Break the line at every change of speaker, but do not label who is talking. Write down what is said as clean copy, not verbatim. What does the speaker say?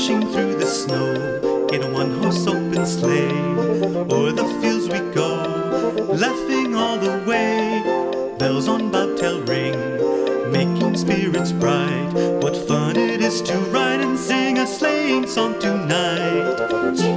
dashing through the snow in a one-horse open sleigh. O'er the fields we go, laughing all the way. Bells on bobtail ring, making spirits bright. What fun it is to ride and sing a sleighing song tonight.